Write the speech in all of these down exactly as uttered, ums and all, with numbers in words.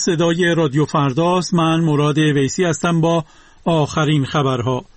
صدای رادیو فرداست. من مراد ویسی هستم با آخرین خبرها.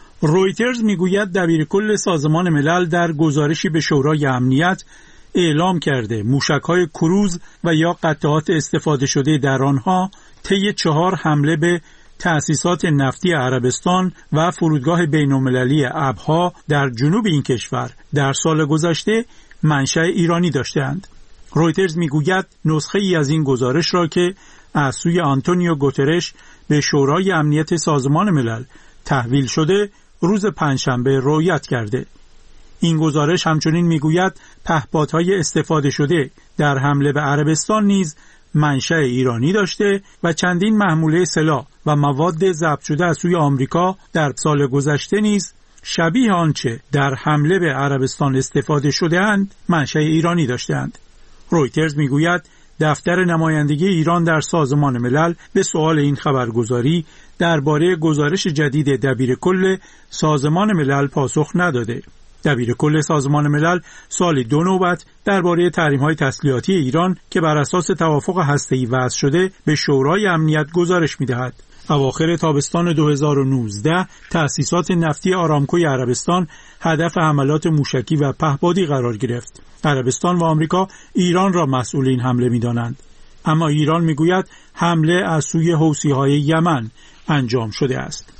رویترز میگوید دبیرکل سازمان ملل در گزارشی به شورای امنیت اعلام کرده موشک‌های کروز و یا قطعات استفاده شده در آنها طی چهار حمله به تأسیسات نفتی عربستان و فرودگاه بین‌المللی ابها در جنوب این کشور در سال گذشته منشأ ایرانی داشتند. رویترز میگوید نسخه ای از این گزارش را که از سوی آنتونیو گوترش به شورای امنیت سازمان ملل تحویل شده روز پنجشنبه رویت کرده. این گزارش همچنین میگوید پهپادهای استفاده شده در حمله به عربستان نیز منشأ ایرانی داشته و چندین محموله سلاح و مواد ضبط شده از سوی آمریکا در سال گذشته نیز شبیه آنچه در حمله به عربستان استفاده شده اند منشأ ایرانی داشتند. رویترز میگوید دفتر نمایندگی ایران در سازمان ملل به سؤال این خبرگزاری درباره گزارش جدید دبیرکل سازمان ملل پاسخ نداده. دبیرکل سازمان ملل سالی دو نوبت درباره تحریم‌های تسلیحاتی ایران که بر اساس توافق هسته‌ای وضع شده به شورای امنیت گزارش می‌دهد. اواخر تابستان دو هزار و نوزده تأسیسات نفتی آرامکوی عربستان هدف حملات موشکی و پهپادی قرار گرفت. عربستان و آمریکا ایران را مسئول این حمله می‌دانند، اما ایران می‌گوید حمله از سوی حوثی‌های یمن انجام شده است.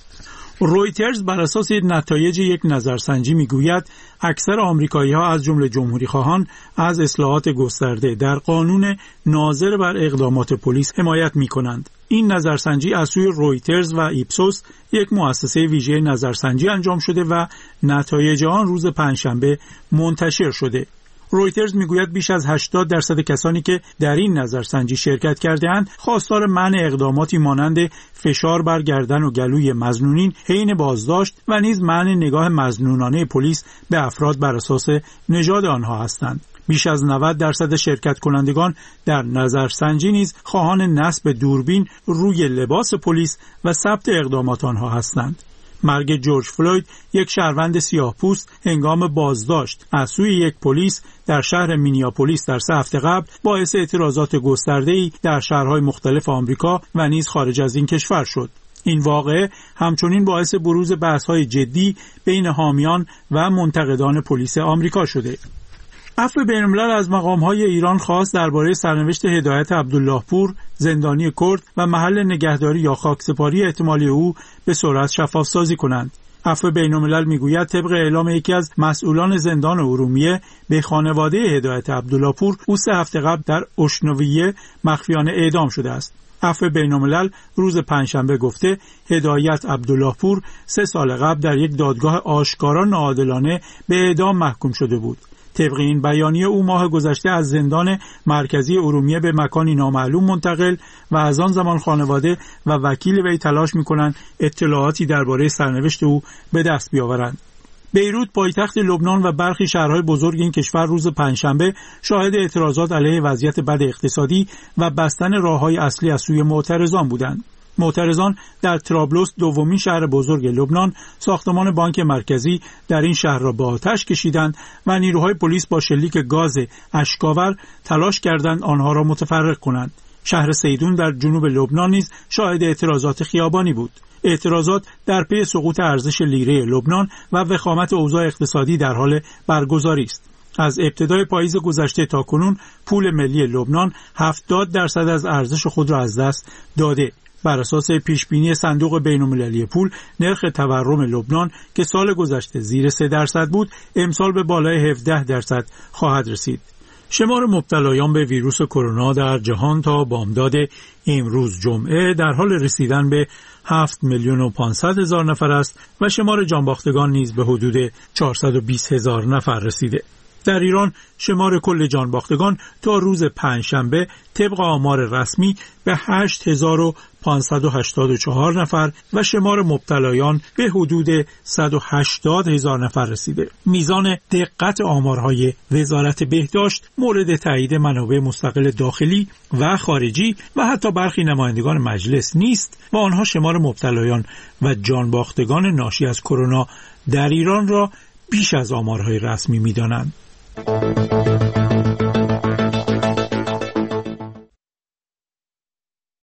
رویترز بر اساس نتایج یک نظرسنجی میگوید اکثر آمریکایی‌ها از جمله جمهوری‌خواهان از اصلاحات گسترده در قانون ناظر بر اقدامات پلیس حمایت می‌کنند. این نظرسنجی از سوی رویترز و ایپسوس، یک مؤسسه ویژه نظرسنجی، انجام شده و نتایج آن روز پنجشنبه منتشر شده. رویترز میگوید بیش از هشتاد درصد کسانی که در این نظرسنجی شرکت کرده‌اند خواستار منع اقداماتی مانند فشار بر گردن و گلوی مظنونین حین بازداشت و نیز منع نگاه مظنونانه پلیس به افراد بر اساس نژاد آنها هستند. بیش از نود درصد شرکت کنندگان در نظرسنجی نیز خواهان نصب دوربین روی لباس پلیس و ثبت اقدامات آنها هستند. مرگ جورج فلوید، یک شهروند سیاه‌پوست، هنگام بازداشت از سوی یک پلیس در شهر مینیاپولیس در سه هفته قبل باعث اعتراضات گسترده‌ای در شهرهای مختلف آمریکا و نیز خارج از این کشور شد. این واقعه همچنین باعث بروز بحث‌های جدی بین حامیان و منتقدان پلیس آمریکا شده. عفو بین‌الملل از مقام‌های ایران خواست درباره سرنوشت هدایت عبدالله پور، زندانی کرد و محل نگهداری یا خاکسپاری احتمالی او به سرعت شفاف‌سازی کنند. عفو بین‌الملل میگوید طبق اعلام یکی از مسئولان زندان ارومیه به خانواده هدایت عبدالله پور، او سه هفته قبل در اشنویه مخفیانه اعدام شده است. عفو بین‌الملل روز پنجشنبه گفته هدایت عبدالله پور سه سال قبل در یک دادگاه آشکارا ناعادلانه به اعدام محکوم شده بود. طبق این بیانیه او ماه گذشته از زندان مرکزی ارومیه به مکانی نامعلوم منتقل و از آن زمان خانواده و وکیل وی تلاش می‌کنند اطلاعاتی درباره سرنوشت او به دست بیاورند. بیروت، پایتخت لبنان، و برخی شهرهای بزرگ این کشور روز پنجشنبه شاهد اعتراضات علیه وضعیت بد اقتصادی و بستن راه‌های اصلی از سوی معترضان بودند. معترضان در طرابلس، دومین شهر بزرگ لبنان، ساختمان بانک مرکزی در این شهر را به آتش کشیدند و نیروهای پلیس با شلیک گاز اشک‌آور تلاش کردند آنها را متفرق کنند. شهر سیدون در جنوب لبنان نیز شاهد اعتراضات خیابانی بود. اعتراضات در پی سقوط ارزش لیره لبنان و وخامت اوضاع اقتصادی در حال برگزاری است. از ابتدای پاییز گذشته تا کنون پول ملی لبنان هفتاد درصد از ارزش خود را از دست داده. بر اساس پیشبینی صندوق بین‌المللی پول، نرخ تورم لبنان که سال گذشته زیر سه درصد بود، امسال به بالای هفده درصد خواهد رسید. شمار مبتلایان به ویروس کرونا در جهان تا بامداد امروز جمعه در حال رسیدن به هفت میلیون و پانصد هزار نفر است و شمار جانباختگان نیز به حدود چهارصد و بیست هزار نفر رسیده. در ایران شمار کل جانباختگان تا روز پنجشنبه طبق آمار رسمی به هشت هزار و پانصد و هشتاد و چهار نفر و شمار مبتلایان به حدود صد و هشتاد هزار نفر رسیده. میزان دقت آمارهای وزارت بهداشت مورد تایید منابع مستقل داخلی و خارجی و حتی برخی نمایندگان مجلس نیست و آنها شمار مبتلایان و جانباختگان ناشی از کرونا در ایران را بیش از آمارهای رسمی می‌دانند.